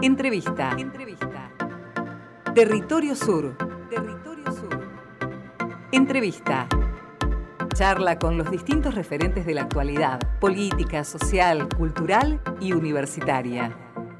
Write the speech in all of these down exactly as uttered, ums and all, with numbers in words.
Entrevista. Entrevista. Territorio Sur. Territorio Sur. Entrevista. Charla con los distintos referentes de la actualidad, política, social, cultural y universitaria.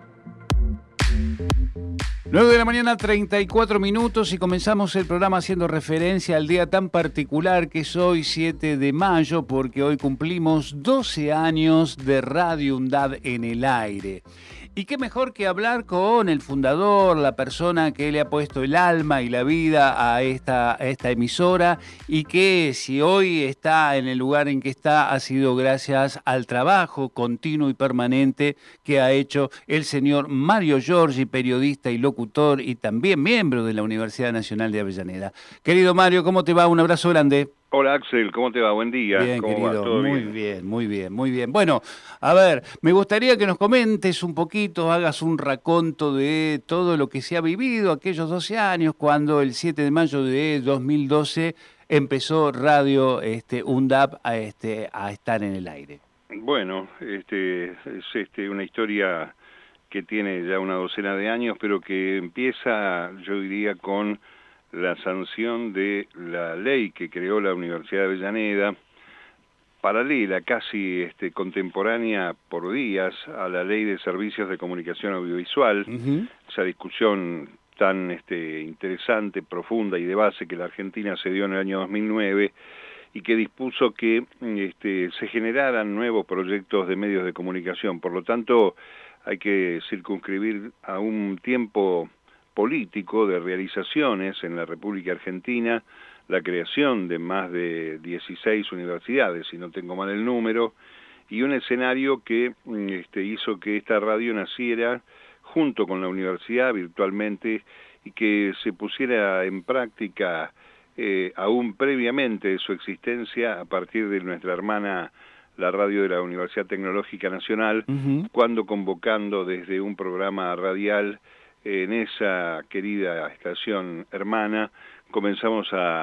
nueve de la mañana, treinta y cuatro minutos, y comenzamos el programa haciendo referencia al día tan particular que es hoy, siete de mayo, porque hoy cumplimos doce años de Radio UNDAB en el aire. Y qué mejor que hablar con el fundador, la persona que le ha puesto el alma y la vida a esta, a esta emisora, y que si hoy está en el lugar en que está ha sido gracias al trabajo continuo y permanente que ha hecho el señor Mario Giorgi, periodista y locutor y también miembro de la Universidad Nacional de Avellaneda. Querido Mario, ¿cómo te va? Un abrazo grande. Hola Axel, ¿cómo te va? Buen día. Bien, ¿Cómo querido, va? ¿Todo muy bien? bien, muy bien, muy bien. Bueno, a ver, me gustaría que nos comentes un poquito, hagas un raconto de todo lo que se ha vivido aquellos doce años, cuando el siete de mayo de dos mil doce empezó Radio este, UNDAB a, este, a estar en el aire. Bueno, este, es este, una historia que tiene ya una docena de años, pero que empieza, yo diría, con la sanción de la ley que creó la Universidad de Avellaneda, paralela, casi este, contemporánea por días, a la Ley de Servicios de Comunicación Audiovisual, uh-huh. Esa discusión tan este, interesante, profunda y de base que la Argentina se dio en el año dos mil nueve, y que dispuso que este, se generaran nuevos proyectos de medios de comunicación. Por lo tanto, hay que circunscribir a un tiempo político de realizaciones en la República Argentina, la creación de más de dieciséis universidades, si no tengo mal el número, y un escenario que este, hizo que esta radio naciera junto con la universidad virtualmente y que se pusiera en práctica eh, aún previamente de su existencia a partir de nuestra hermana, la radio de la Universidad Tecnológica Nacional, uh-huh. Cuando convocando desde un programa radial en esa querida estación hermana, comenzamos a,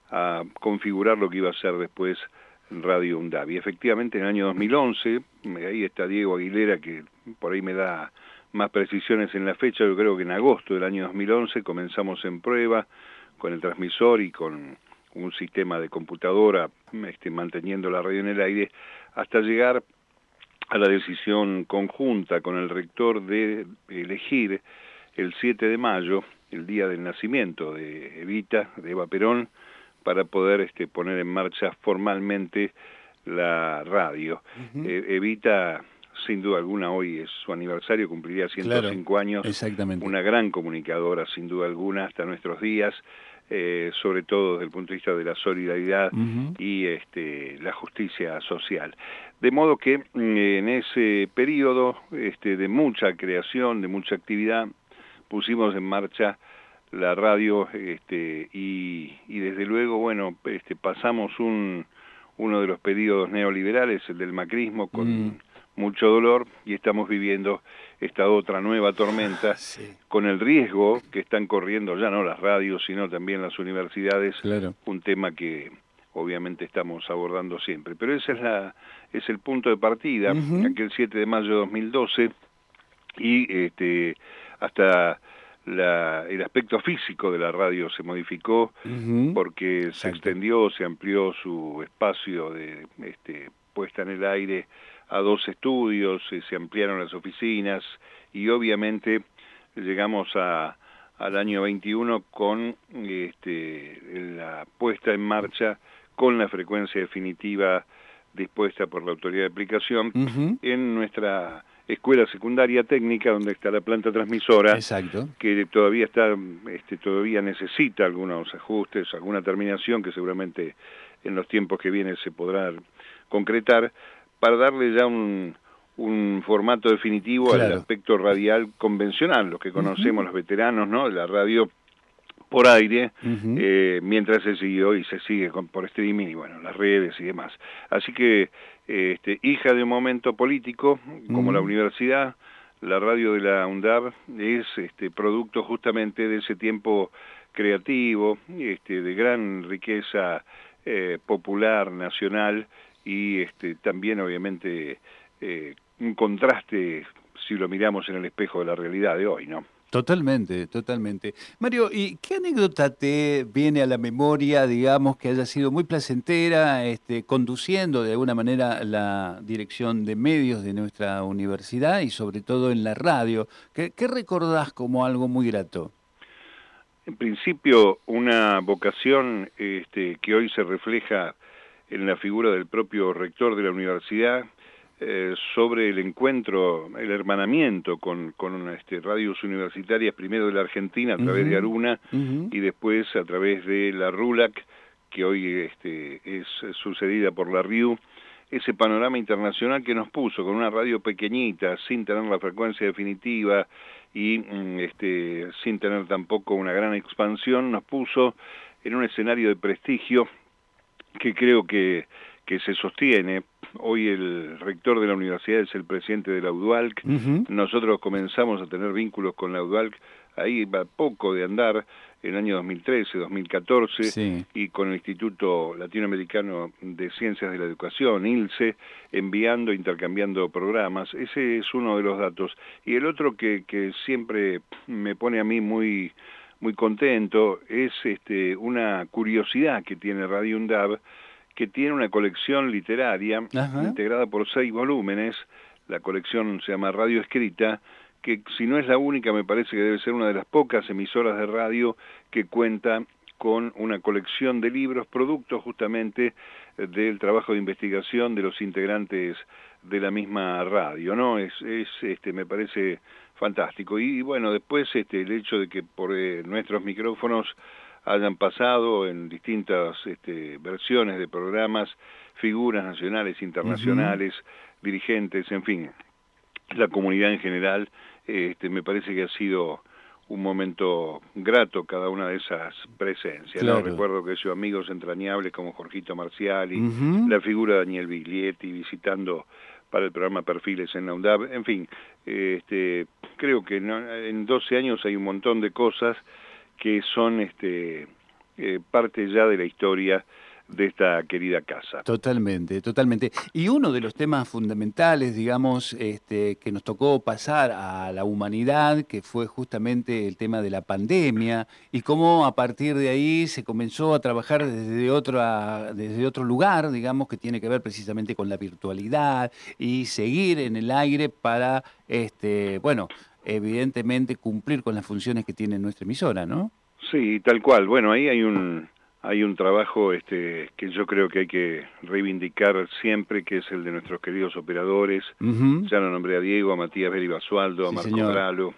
a configurar lo que iba a ser después Radio UNDAB. Y efectivamente en el año dos mil once, ahí está Diego Aguilera, que por ahí me da más precisiones en la fecha, yo creo que en agosto del año dos mil once comenzamos en prueba con el transmisor y con un sistema de computadora este, manteniendo la radio en el aire, hasta llegar a la decisión conjunta con el rector de elegir el siete de mayo, el día del nacimiento de Evita, de Eva Perón, para poder este, poner en marcha formalmente la radio. Uh-huh. Eh, Evita, sin duda alguna, hoy es su aniversario, cumpliría ciento cinco claro, años, exactamente. Una gran comunicadora, sin duda alguna, hasta nuestros días, eh, sobre todo desde el punto de vista de la solidaridad uh-huh. y este, la justicia social. De modo que en ese periodo este, de mucha creación, de mucha actividad, pusimos en marcha la radio este, y, y desde luego, bueno, este, pasamos un, uno de los periodos neoliberales, el del macrismo, con mm. mucho dolor, y estamos viviendo esta otra nueva tormenta, sí. Con el riesgo que están corriendo ya no las radios, sino también las universidades, claro. Un tema que obviamente estamos abordando siempre. Pero ese es, la, es el punto de partida, uh-huh. Aquel siete de mayo de dos mil doce, y este, hasta la, el aspecto físico de la radio se modificó, uh-huh. Porque Exacto. se extendió, se amplió su espacio de este, puesta en el aire a dos estudios, eh, se ampliaron las oficinas y obviamente llegamos a, al año veintiuno con este, la puesta en marcha con la frecuencia definitiva dispuesta por la autoridad de aplicación uh-huh. en nuestra escuela secundaria técnica, donde está la planta transmisora. Exacto. Que todavía está, este, todavía necesita algunos ajustes, alguna terminación que seguramente en los tiempos que vienen se podrá concretar, para darle ya un, un formato definitivo claro. Al aspecto radial convencional, los que conocemos uh-huh. los veteranos, ¿no? La radio por aire, uh-huh. eh, mientras se siguió y se sigue con, por streaming y bueno, las redes y demás. Así que, este, hija de un momento político, como uh-huh. la universidad, la radio de la UNDAB es este, producto justamente de ese tiempo creativo, este, de gran riqueza eh, popular, nacional, y este, también obviamente eh, un contraste si lo miramos en el espejo de la realidad de hoy, ¿no? Totalmente, totalmente. Mario, ¿y qué anécdota te viene a la memoria, digamos, que haya sido muy placentera, este, conduciendo de alguna manera la dirección de medios de nuestra universidad y sobre todo en la radio? ¿Qué, qué recordás como algo muy grato? En principio, una vocación este, que hoy se refleja en la figura del propio rector de la universidad, eh, sobre el encuentro, el hermanamiento con, con este, radios universitarias, primero de la Argentina a través uh-huh. de Aruna uh-huh. y después a través de la RULAC, que hoy este, es sucedida por la RIU, ese panorama internacional que nos puso con una radio pequeñita, sin tener la frecuencia definitiva y este, sin tener tampoco una gran expansión, nos puso en un escenario de prestigio que creo que, que se sostiene. Hoy el rector de la universidad es el presidente de la UDUALC. Uh-huh. Nosotros comenzamos a tener vínculos con la UDUALC, ahí va poco de andar, en el año dos mil trece, dos mil catorce, sí. y con el Instituto Latinoamericano de Ciencias de la Educación, ILCE, enviando, intercambiando programas. Ese es uno de los datos. Y el otro que, que siempre me pone a mí muy, muy contento es este, una curiosidad que tiene Radio UNDAB, que tiene una colección literaria Ajá. integrada por seis volúmenes. La colección se llama Radio Escrita, que si no es la única, me parece que debe ser una de las pocas emisoras de radio que cuenta con una colección de libros, producto justamente del trabajo de investigación de los integrantes de la misma radio, ¿no? Es, es este, me parece fantástico. Y, y bueno, después este, el hecho de que por eh, nuestros micrófonos hayan pasado en distintas este, versiones de programas, figuras nacionales, internacionales, uh-huh. dirigentes, en fin, la comunidad en general, este, me parece que ha sido un momento grato cada una de esas presencias. Claro. ¿no? Recuerdo que yo amigos entrañables como Jorgito Marciali, uh-huh. la figura de Daniel Biglietti visitando para el programa Perfiles en la UNDAB, en fin, este, creo que no, en doce años hay un montón de cosas que son este, eh, parte ya de la historia de esta querida casa. Totalmente, totalmente. Y uno de los temas fundamentales, digamos, este, que nos tocó pasar a la humanidad, que fue justamente el tema de la pandemia, y cómo a partir de ahí se comenzó a trabajar desde, otra, desde otro lugar, digamos, que tiene que ver precisamente con la virtualidad, y seguir en el aire para, este, bueno, evidentemente cumplir con las funciones que tiene nuestra emisora, ¿no? Sí, tal cual. Bueno, ahí hay un... Hay un trabajo este, que yo creo que hay que reivindicar siempre, que es el de nuestros queridos operadores. Uh-huh. Ya lo nombré a Diego, a Matías Beri Basualdo, sí, a Marco Bralo,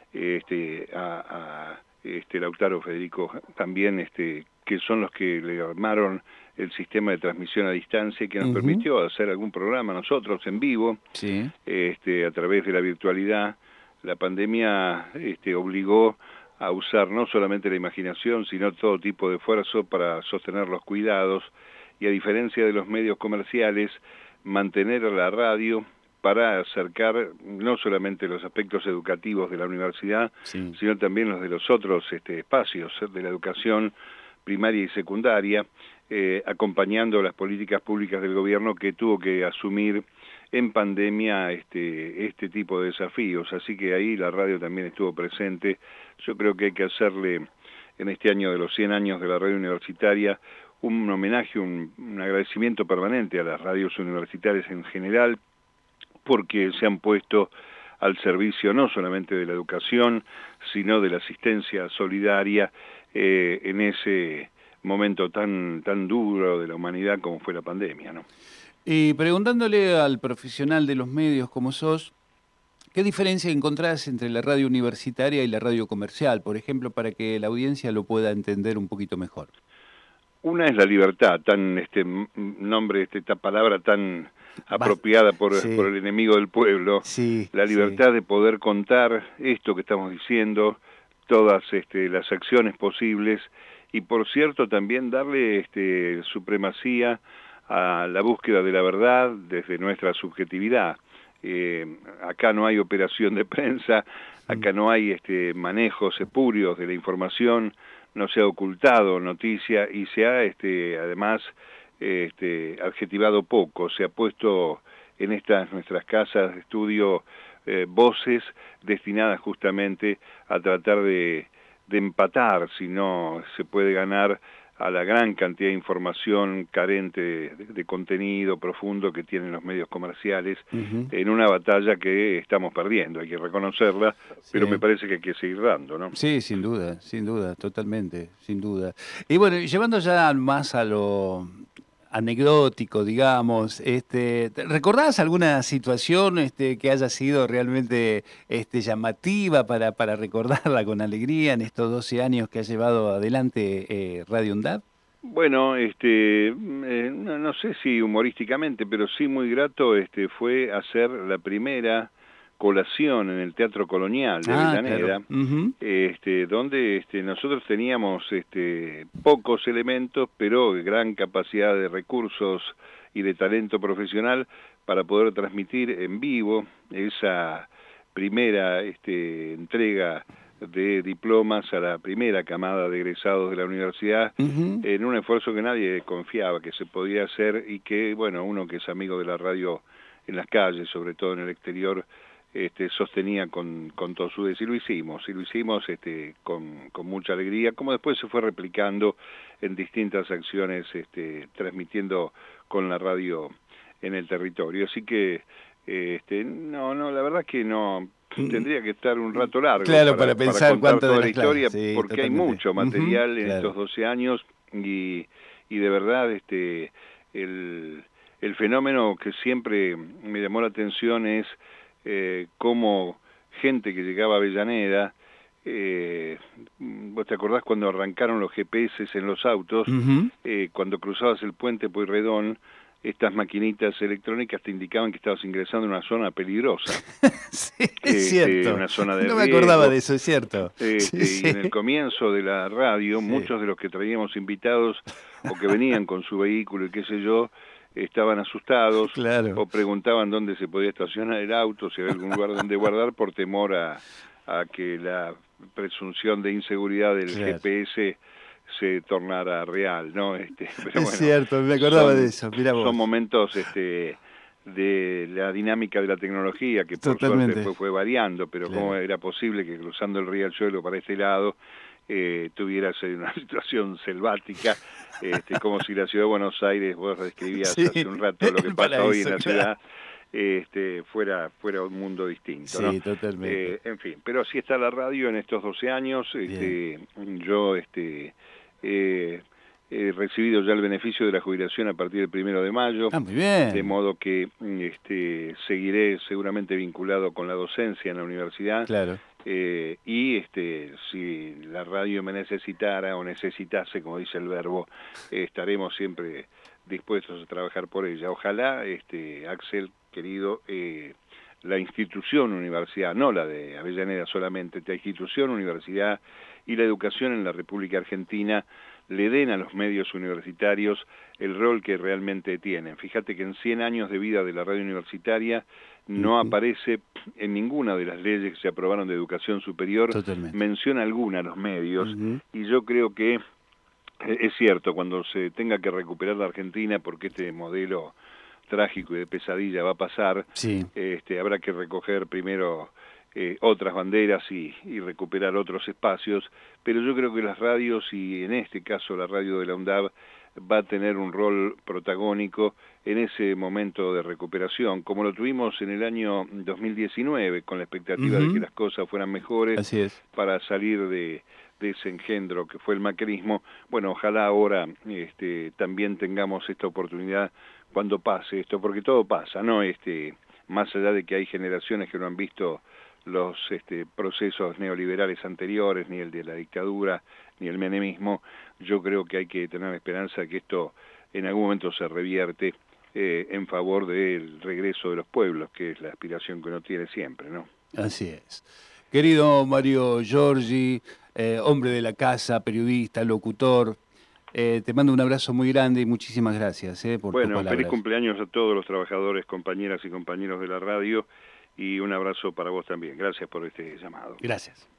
este, a, a este, Lautaro Federico también, este, que son los que le armaron el sistema de transmisión a distancia y que nos uh-huh. permitió hacer algún programa nosotros en vivo, sí. este, a través de la virtualidad. La pandemia este, obligó a usar no solamente la imaginación, sino todo tipo de esfuerzo para sostener los cuidados y, a diferencia de los medios comerciales, mantener a la radio para acercar no solamente los aspectos educativos de la universidad, sí. sino también los de los otros este, espacios de la educación primaria y secundaria, eh, acompañando las políticas públicas del gobierno que tuvo que asumir en pandemia este, este tipo de desafíos. Así que ahí la radio también estuvo presente. Yo creo que hay que hacerle, en este año de los cien años de la radio universitaria, un homenaje, un, un agradecimiento permanente a las radios universitarias en general, porque se han puesto al servicio no solamente de la educación, sino de la asistencia solidaria eh, en ese momento tan, tan duro de la humanidad como fue la pandemia, ¿no? Y preguntándole al profesional de los medios como sos, ¿qué diferencia encontrás entre la radio universitaria y la radio comercial, por ejemplo, para que la audiencia lo pueda entender un poquito mejor? Una es la libertad, tan este nombre, este, esta palabra tan apropiada por, sí. por el enemigo del pueblo, sí, la libertad sí. de poder contar esto que estamos diciendo, todas este, las acciones posibles, y por cierto también darle este, supremacía a la búsqueda de la verdad desde nuestra subjetividad. Eh, acá no hay operación de prensa, acá no hay este, manejos espurios de la información, no se ha ocultado noticia y se ha este, además este, adjetivado poco, se ha puesto en estas nuestras casas de estudio eh, voces destinadas justamente a tratar de, de empatar, si no se puede ganar, a la gran cantidad de información carente de, de contenido profundo que tienen los medios comerciales, uh-huh. en una batalla que estamos perdiendo, hay que reconocerla, sí. pero me parece que hay que seguir dando, ¿no? Sí, sin duda, sin duda, totalmente, sin duda. Y bueno, llevando ya más a lo anecdótico, digamos, este, ¿recordás alguna situación este, que haya sido realmente este, llamativa para, para recordarla con alegría en estos doce años que ha llevado adelante eh, Radio UNDAB? Bueno, este, eh, no, no sé si humorísticamente, pero sí muy grato este, fue hacer la primera colación en el Teatro Colonial de ah, Avellaneda, claro. uh-huh. este, donde este, nosotros teníamos este, pocos elementos, pero gran capacidad de recursos y de talento profesional para poder transmitir en vivo esa primera este, entrega de diplomas a la primera camada de egresados de la universidad, uh-huh. en un esfuerzo que nadie confiaba que se podía hacer y que, bueno, uno que es amigo de la radio en las calles, sobre todo en el exterior, este, sostenía con, con todo su deseo, y lo hicimos, y lo hicimos este, con, con mucha alegría, como después se fue replicando en distintas acciones, este, transmitiendo con la radio en el territorio. Así que, este, no, no, la verdad que no... Tendría que estar un rato largo claro, para, para pensar para contar toda de la historia, sí, porque totalmente. hay mucho material uh-huh, en claro. estos doce años y, y de verdad este el, el fenómeno que siempre me llamó la atención es eh, cómo gente que llegaba a Avellaneda, eh, ¿vos te acordás cuando arrancaron los G P S en los autos? Uh-huh. eh, cuando cruzabas el puente Pueyrredón, estas maquinitas electrónicas te indicaban que estabas ingresando en una zona peligrosa. Sí, es este, cierto. Una zona de no me riesgo. acordaba de eso, es cierto. Este, sí, y sí. en el comienzo de la radio, sí. muchos de los que traíamos invitados o que venían con su vehículo y qué sé yo, estaban asustados claro. o preguntaban dónde se podía estacionar el auto, si había algún lugar donde guardar, por temor a, a que la presunción de inseguridad del claro. G P S se tornara real, ¿no? Este, pero es bueno, cierto, me acordaba son, de eso, mirá vos. Son momentos este, de la dinámica de la tecnología que por Totalmente. suerte después fue variando, pero claro. cómo era posible que cruzando el Riachuelo para este lado eh, tuvieras una situación selvática, este, como si la ciudad de Buenos Aires, vos describías sí, hace un rato lo que pasa paraíso, hoy en la claro. ciudad, este, fuera fuera un mundo distinto, sí, ¿no? totalmente. Eh, en fin, pero así está la radio en estos doce años. Este, yo este, eh, he recibido ya el beneficio de la jubilación a partir del primero de mayo, ah, muy bien. de modo que este, seguiré seguramente vinculado con la docencia en la universidad. Claro. Eh, y este, si la radio me necesitara o necesitase, como dice el verbo, eh, estaremos siempre dispuestos a trabajar por ella. Ojalá, este, Axel, querido, eh, la institución universidad, no la de Avellaneda solamente, la institución universidad y la educación en la República Argentina le den a los medios universitarios el rol que realmente tienen. Fíjate que en cien años de vida de la radio universitaria no uh-huh. aparece en ninguna de las leyes que se aprobaron de educación superior, Totalmente. menciona alguna a los medios, uh-huh. y yo creo que es cierto, cuando se tenga que recuperar la Argentina, porque este modelo trágico y de pesadilla va a pasar, sí. este, habrá que recoger primero eh, otras banderas y, y recuperar otros espacios, pero yo creo que las radios, y en este caso la radio de la UNDAB, va a tener un rol protagónico en ese momento de recuperación, como lo tuvimos en el año dos mil diecinueve, con la expectativa uh-huh. de que las cosas fueran mejores. Así es. Para salir de, de ese engendro que fue el macrismo. Bueno, ojalá ahora este, también tengamos esta oportunidad cuando pase esto, porque todo pasa, ¿no? Este, más allá de que hay generaciones que no han visto los este, procesos neoliberales anteriores, ni el de la dictadura, ni el menemismo, yo creo que hay que tener esperanza de que esto en algún momento se revierte eh, en favor del regreso de los pueblos, que es la aspiración que uno tiene siempre, ¿no? Así es. Querido Mario Giorgi, eh, hombre de la casa, periodista, locutor, eh, te mando un abrazo muy grande y muchísimas gracias eh, por bueno, tus palabras. Feliz cumpleaños a todos los trabajadores, compañeras y compañeros de la radio, y un abrazo para vos también. Gracias por este llamado. Gracias.